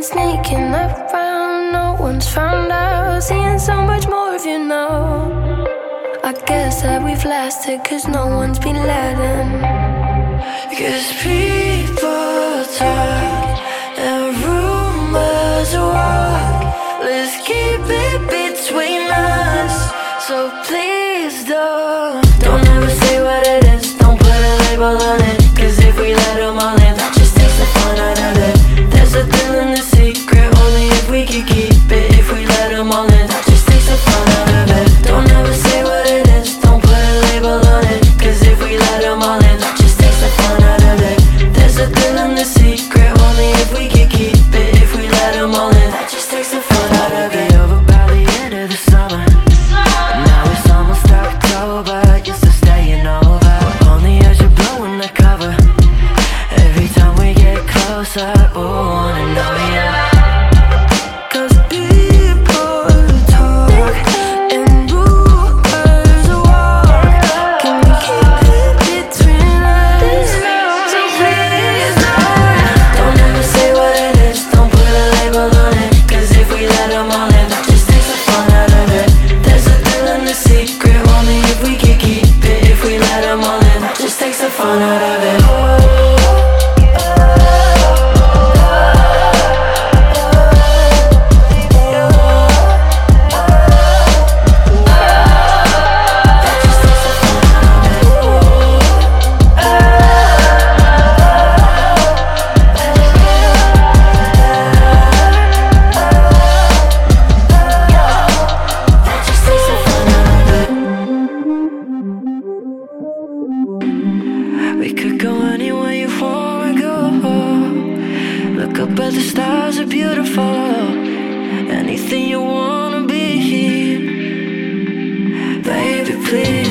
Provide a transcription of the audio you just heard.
sneaking around, no one's found out. Seeing so much more of you now. I guess that we've lasted, cause no one's been letting. Cause people talk and rumors walk. Let's keep it between us, so please don't ever say what it is. Don't put a label on it, cause if we let them all in, that just takes the fun out of it. There's a thrill in the secret, only if we can keep it. If we let them all in, that just takes the fun out of it. Don't ever say what it is, don't put a label on it, cause if we let them all in, that just takes the fun out of it. There's a thrill in the secret, only if we can keep it. If we let them all in, that just takes the fun out of it. Over by the end of the summer, now it's almost October, used to staying over. We're on the edge of blowing the cover. Every time we get closer, ooh, wanna know ya. Cause people talk and rumors walk. Can we keep it between us? So please don't ever say what it is, don't put a label on it, cause if we let them all in, that just takes the fun out of it. There's a thrill in the secret, only if we can keep it. If we let them all in, that just takes the fun out of it. We could go anywhere you wanna go. Look up at the stars, are beautiful. Anything you wanna be, baby, please.